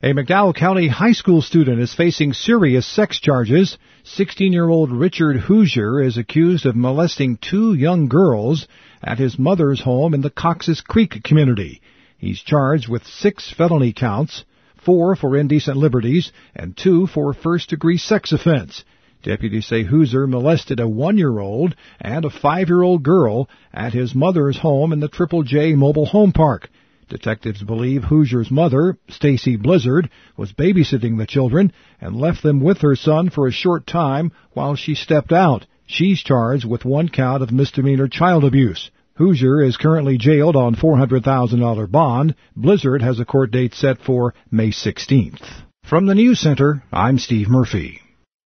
A McDowell County high school student is facing serious sex charges. 16-year-old Richard Hoosier is accused of molesting 2 young girls at his mother's home in the Cox's Creek community. He's charged with 6 felony counts, 4 for indecent liberties, and 2 for first-degree sex offense. Deputies say Hoosier molested a 1-year-old and a 5-year-old girl at his mother's home in the Triple J Mobile Home Park. Detectives believe Hoosier's mother, Stacy Blizzard, was babysitting the children and left them with her son for a short time while she stepped out. She's charged with 1 count of misdemeanor child abuse. Hoosier is currently jailed on $400,000 bond. Blizzard has a court date set for May 16th. From the News Center, I'm Steve Murphy.